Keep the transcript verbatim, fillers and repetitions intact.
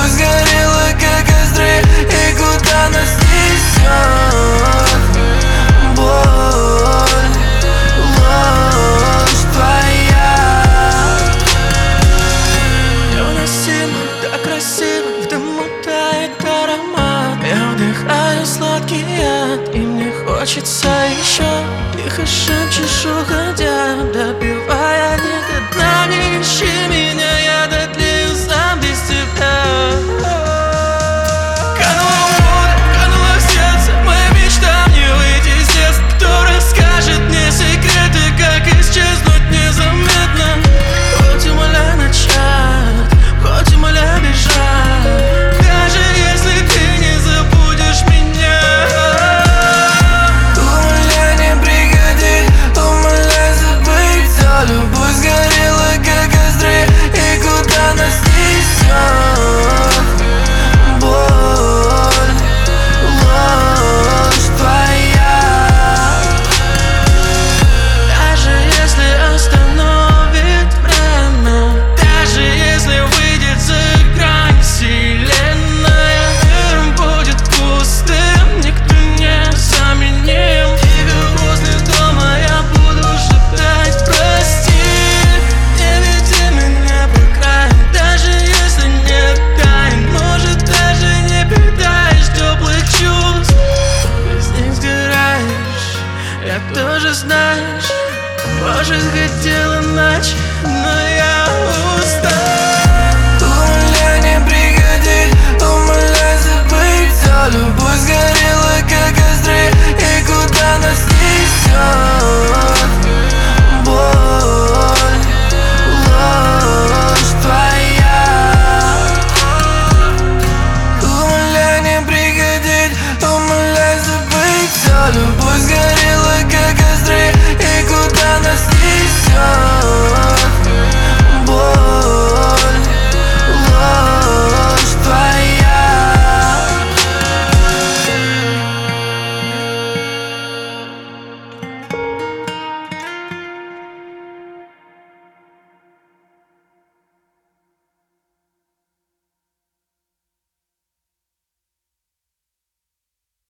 Любовь сгорела, как костры, и куда нас несет боль, ложь твоя. Невыносимо, так красиво, в дыму тает аромат. Я вдыхаю сладкий яд, и мне хочется еще. Тихо шепчешь, уходя, допивая не до дна. Не ищи меня, я дотлею сам без тебя. Канула в море, канула в сердце, моим мечтам не выйти из детства. Кто расскажет мне секреты, как исчезнуть незаметно? Хоть умоляй начать, хоть умоляй бежать, даже если ты не забудешь меня. Умоляй, не приходи, умоляй забыть все. Любовь сгорела, как костры, и куда нас несет боль, ложь твоя. Даже если остановит время, даже если выйдет за грань вселенная, мир будет пустым, никто не заменим. Тебя возле дома я буду шептать прости. Не веди меня по краю, даже если нет тайн. Может, даже не питаешь теплых чувств, без них сгораешь, я тоже, знаешь. Может, хотела иначе, но я устал.